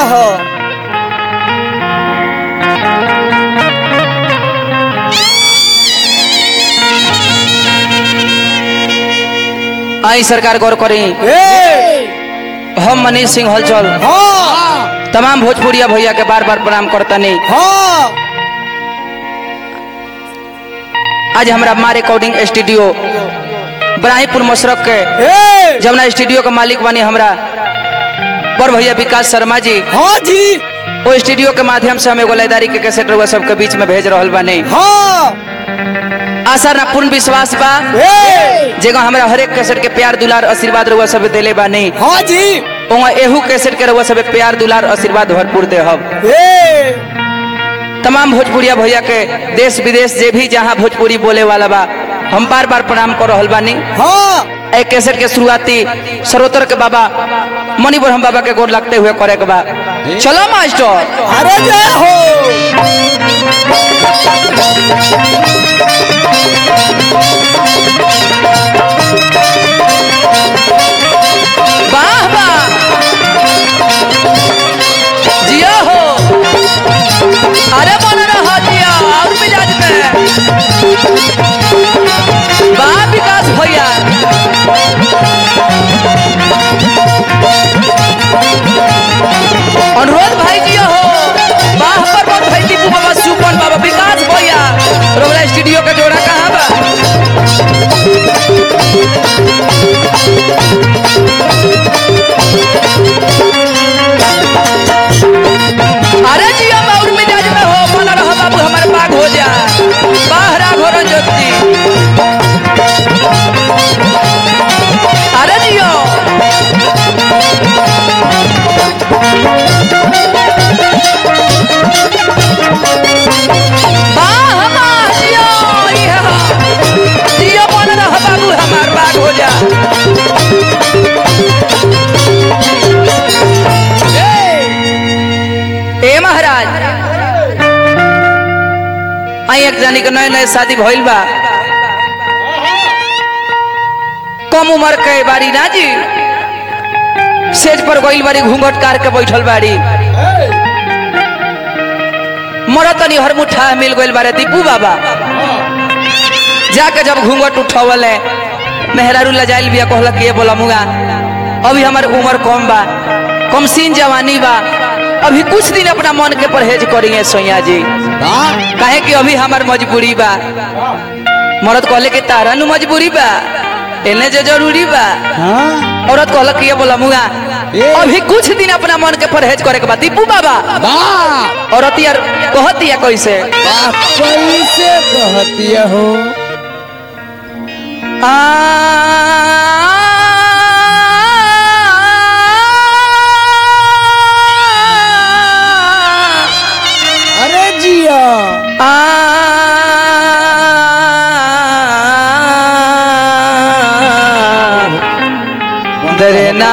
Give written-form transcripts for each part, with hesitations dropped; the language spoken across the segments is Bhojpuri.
हो आई सरकार गौर करी। हम मनीष सिंह हलचल तमाम भोजपुरिया भैया के बार बार प्रणाम करतनी। आज हमारा माँ रिकॉर्डिंग स्टूडियो ब्राहीपुर मशरक के जमुना स्टूडियो के मालिक बनी हमरा बड़ भैया विकास शर्मा जी। हाँ जी वो स्टूडियो के माध्यम से हम एगो लयदारी के कैसेट रउआ सबके बीच में भेज रहल बानी। आशा ना पूर्ण विश्वास बा जेगा हमरा हर एक कैसेट के प्यार दुलार आशीर्वाद रउआ सब देले बानी। हाँ जी ओमा एहू कैसेट के रउआ सब प्यार दुलार आशीर्वाद भरपूर दे हम। तमाम भोजपुरिया भैया के देश विदेश जे भी जहाँ भोजपुरी बोले वाला बा हम बार बार प्रणाम कर रहल बानी। एक कैसेट के शुरुआती सरोतर के बाबा मणि ब्रह्म बाबा के गोर लगते हुए करे के बा। चलो मास्टर अरे जय हो वाह वाह जिया हो अरे बन रहा जिया और मिजाज में वाह विकास भैया अनुरोध भाई जिया हो वाह पर बहुत भाई दीपू बाबा सुपन बाबा विकास भैया रोगला स्टूडियो का जोड़ा कहाँ बा। अरे जिया बाउर मिजाज में हो बना रहा बाबू हमारे बाग हो जा बाहरा घोरन ज्योति। अरे जियो वाह वाह जियो जियो बना रहा बाबू हमारे बाग हो जा। ए महाराज आई एक जानी के नए नए शादी भइल बा कम उम्र के बारी ना जी सेज पर गइल बारी घूंघट कार के बैठल बारी मरत तनी हर मुठा मिल गइल बारे दीपू बाबा जाके जब घूंघट उठवले मेहरारू लजाइल बिया कहला के बोला मुगा अभी हमार उम्र कम बा कम सीन जवानी बा अभी कुछ दिन अपना मन के परहेज करिए सोया जी काहे कि अभी हमार मजबूरी बा। मर्द कहले कि तारा नु मजबूरी बा एने जे जरूरी बा। औरत कहलक कि ये बोला मुआ अभी कुछ दिन अपना मन के परहेज करे के बा दीपू बाबा। औरत यार कहतिया कैसे कैसे कहतिया हो अरे जिया दरना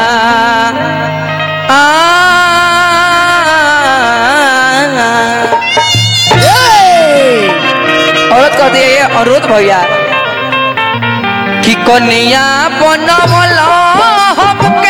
औरत कहती है ये अनुरोध भैया कि कन्या बनवल हमके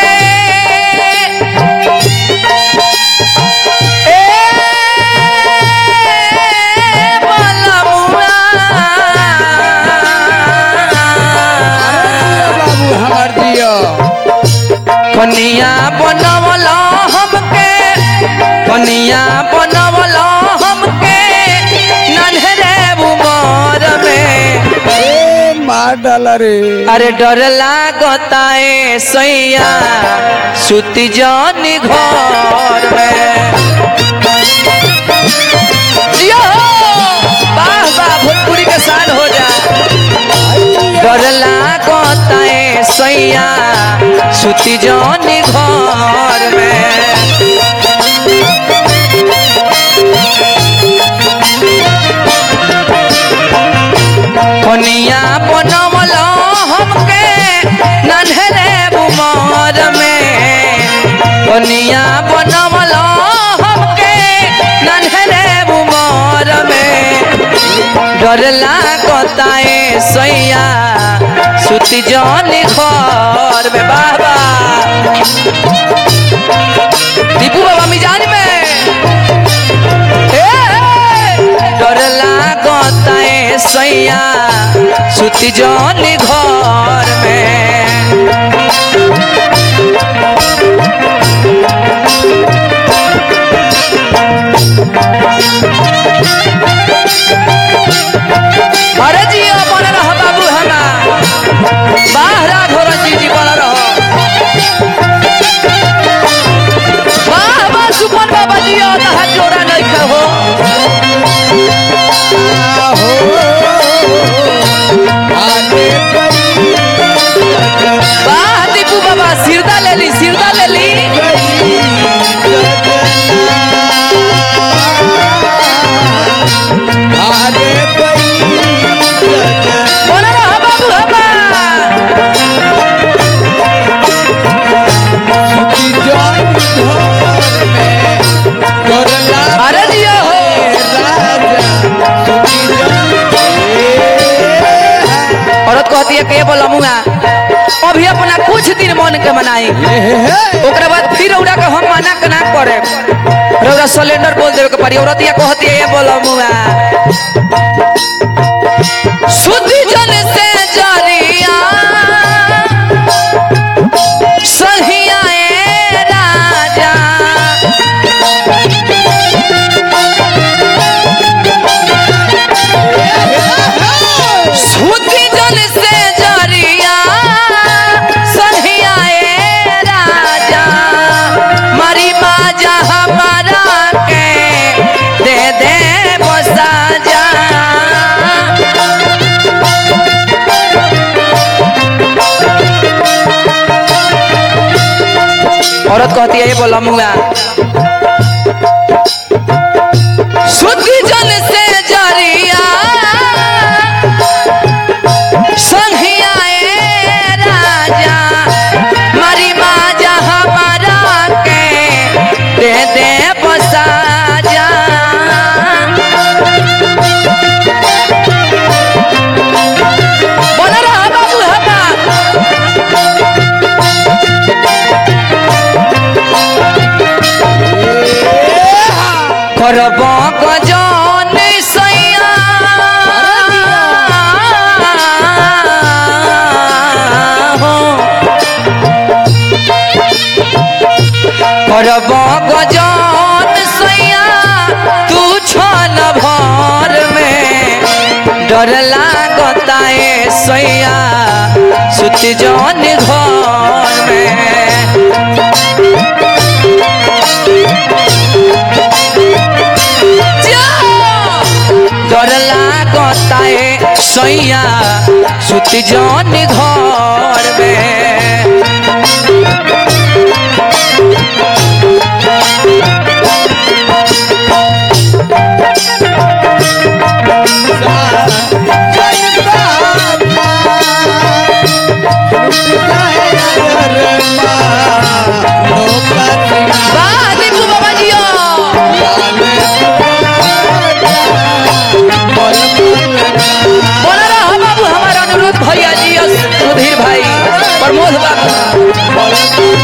कन्या बनवल हमके कन्या बनवल हमके नन्हरे उमर में मार डाला रे। अरे डर लागता है सैया सुती जानी घर में। जियो वाह वाह भोजपुरी के साथ हो जा। डर लागता है सैया सुती जानी घर में। कन्या बनवल हमके नन्हरे उमर में कन्या बनवल हमके नन्हरे उमर में डर लागता है सैया सुती जानी घर में। बाबा दीपू बाबा मिजाज में डर लागता है सैया सुती जौन घर में। अरे जी बन रह बाबू हमार बाहरा घोर जी बन रह वाह वाह सुपन बाबा जी तहा जोड़ा नहीं हो वाह दीपू बाबा सिरदा ले ली सिरदा ले ली। अरे दिया हो औरत कहती है के बोला मुआ अभी अपना कुछ दिन मन के मनाई ओकरा बाद फिर औरा के हम मना के ना करे रौरा सिलेंडर बोल देवे के पड़ी। औरत ये कहती है ये बोला मुआ शुद्धि जन से जरिया सहिया ए राजा शुद्धि जन से जरिया सहिया ए राजा मारी बाजा हमारा के दे दे बसा जा। औरत कहती है ये बोला मुआ शुद्धि जन से जरिया संघिया ए राजा मारी बाजा हमारा के दे दे बसा जा। बोला रहा बाबू हमार करब गजन सैया हो करब गजन सैया तू छन भर में डर लागता है सैया सुती जौन घर में। डर लागता है सैया सुती जौन घर में। वाह दीपू बाबा जी बोला रहा बाबू हमारा अनुरोध भैया जी सुधीर भाई प्रमोद बाबू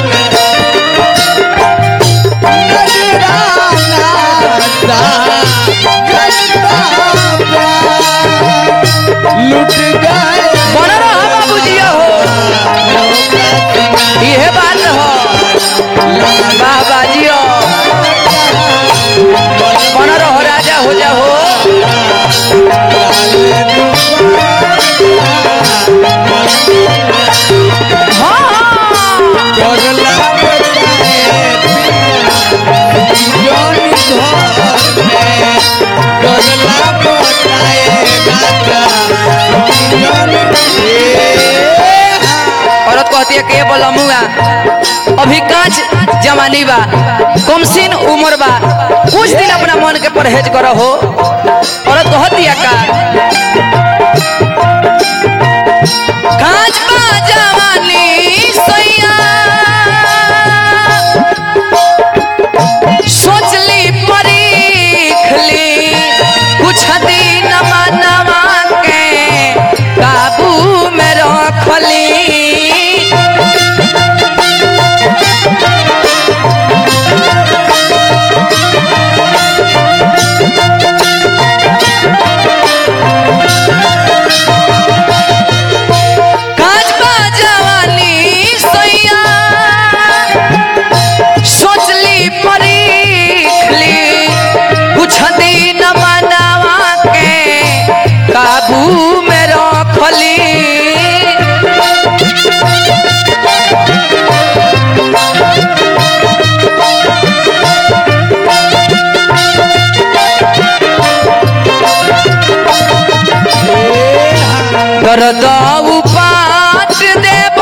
बोला रहा बाबू जी हो यह बात हो वाह बाजी हो बना रहो राजा हो जा हो। औरत कहती है के बोला मुआ अभी कांच जवानी बा कमसीन उम्र बा कुछ दिन अपना मन के परहेज करो हो। औरत कहती है का कांच बा जवानी सैया सोचली परीखली कुछ दिन मनवा के काबू में रखली। दर्द उपाट देव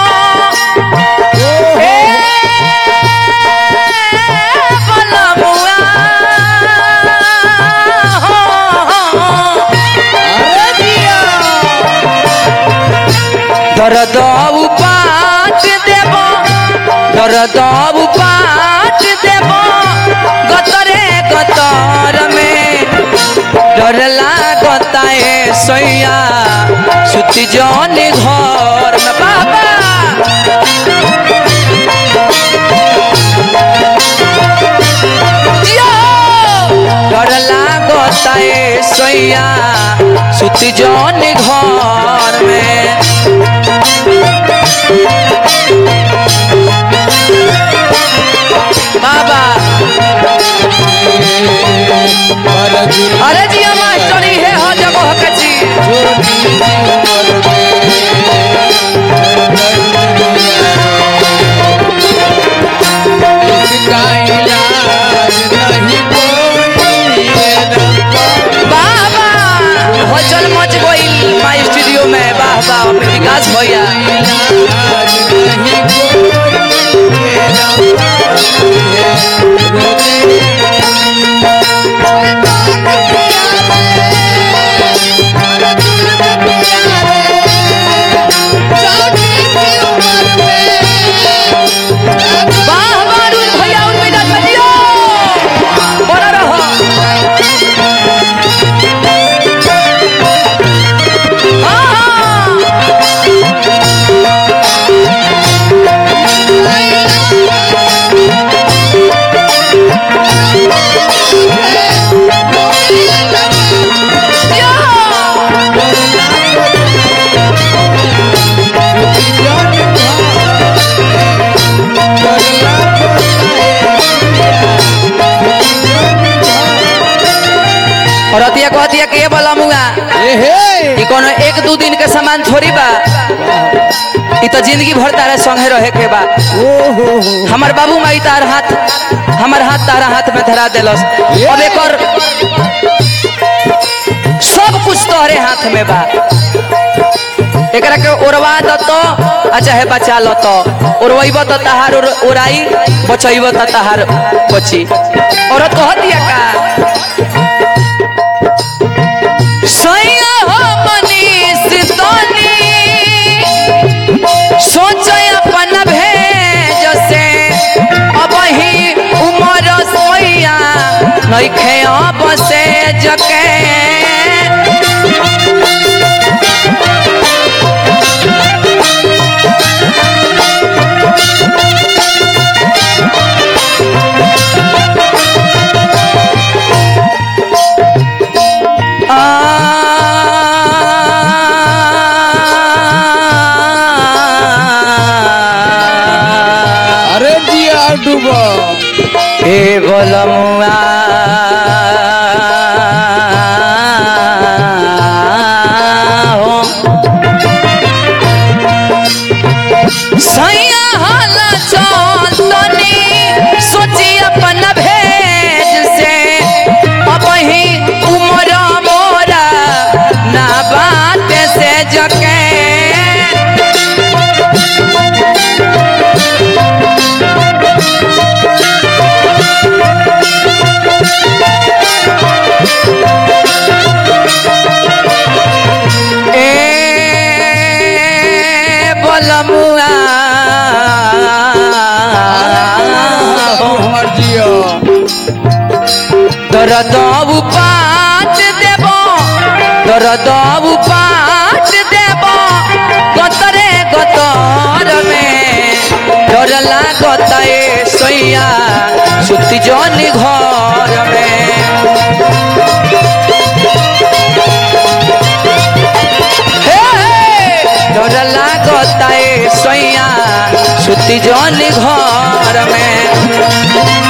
बलमुआ अरे जिया दर्द उपाट देव दर्द उपाट देव गतरे गतर में डर लागता है सैया सुती जौनी घर में बाबा डर लागता है सैया सुती जौनी घर में बाबा अरे जिया मास्टरी है हो जगह कची इसका इलाज नहीं कोई बाबा हो चल मच गई माई स्टूडियो में वाह वाह विकास भैया इलाज नहीं वाह वाह रुल भैया उन बेटा दियो बड़ा रहो और अतिया कहतिया के ये बोला मुगा ई कोनो एक दो दिन के सामान थोड़ी बा ई तो जिंदगी भर तारे संगे रहे के बा हमर बाबू माई तार हाथ हमर हाथ तारा हाथ में धरा देलस अब एकर सब कुछ तोहरे हाथ में बा एकरा के ओरवा द तो आ चाहे बचा ल तो ओरवइब त तहार ओराई बचइब त तहार बची औरत कहतिया का सैया हो मनीष तोनी सोच अपन भेज से अब ही उमर सैया नइखे अब से जके अरे जिया डूबा ए बोलमुआ हो सैया हाल चंदनी सोची अपन भेज से अब ही उमर मोरा ना बात से जके बलमुआ हमर जिया दर्द उपाट देव दर्द उपाट देव गतरे गतर में डर लागत ए सैया सुती जनी घर में डर लागता है सैया सुती जनी घर में